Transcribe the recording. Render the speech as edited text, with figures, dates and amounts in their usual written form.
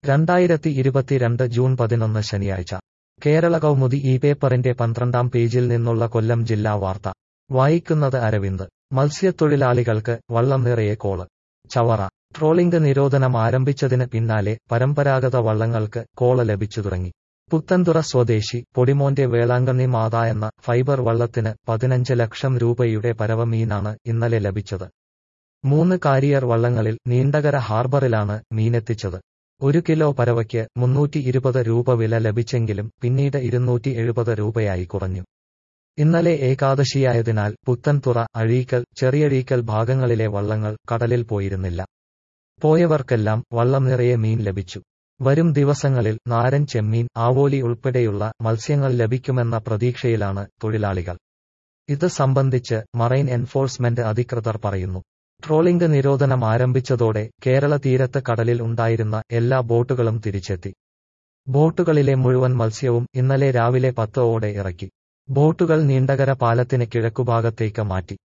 2022 June 11 ശനിയാഴ്ച കേരള കൗമുദി ഈ പേപ്പറിന്റെ 12-ാം പേജിൽ നിന്നുള്ള കൊല്ലം ജില്ലാ വാർത്ത വായിക്കുന്നത് അരവിന്ദ്. മത്സ്യത്തൊഴിലാളികൾക്ക് വള്ളം നിറയെ കോള്. ചവറ. ട്രോളിംഗ് നിരോധനം ആരംഭിച്ചതിന് പിന്നാലെ പരമ്പരാഗത വള്ളങ്ങൾക്ക് കോള് ലഭിച്ചു തുടങ്ങി. പുത്തൻതുറ സ്വദേശി പൊടിമോന്റെ വേളാങ്കണ്ണി മാതാ എന്ന ഫൈബർ വള്ളത്തിന് 15 ലക്ഷം രൂപയുടെ പരവ മീനാണ് ഇന്നലെ ലഭിച്ചത്. 3 കാരിയർ വള്ളങ്ങളിൽ നീണ്ടകര ഹാർബറിലാണ് മീനെത്തിച്ചത്. 1 കിലോ പരവയ്ക്ക് 320 രൂപ വില ലഭിച്ചെങ്കിലും പിന്നീട് 270 രൂപയായി കുറഞ്ഞു. ഇന്നലെ ഏകാദശിയായതിനാൽ പുത്തൻതുറ, അഴീക്കൽ, ചെറിയഴീക്കൽ ഭാഗങ്ങളിലെ വള്ളങ്ങൾ കടലിൽ പോയിരുന്നില്ല. പോയവർക്കെല്ലാം വള്ളം നിറയെ മീൻ ലഭിച്ചു. വരും ദിവസങ്ങളിൽ നാരൻ ചെമ്മീൻ, ആവോലി ഉൾപ്പെടെയുള്ള മത്സ്യങ്ങൾ ലഭിക്കുമെന്ന പ്രതീക്ഷയിലാണ് തൊഴിലാളികൾ. ഇത് സംബന്ധിച്ച് മറൈൻ എൻഫോഴ്സ്മെന്റ് അധികൃതർ പറയുന്നു. ട്രോളിംഗ് നിരോധനം ആരംഭിച്ചതോടെ കേരള തീരത്ത് കടലിൽ ഉണ്ടായിരുന്ന എല്ലാ ബോട്ടുകളും തിരിച്ചെത്തി. ബോട്ടുകളിലെ മുഴുവൻ മത്സ്യവും ഇന്നലെ രാവിലെ 10 ഓടെ ഇറക്കി. ബോട്ടുകൾ നീണ്ടകര പാലത്തിന് കിഴക്കുഭാഗത്തേക്ക് മാറ്റി.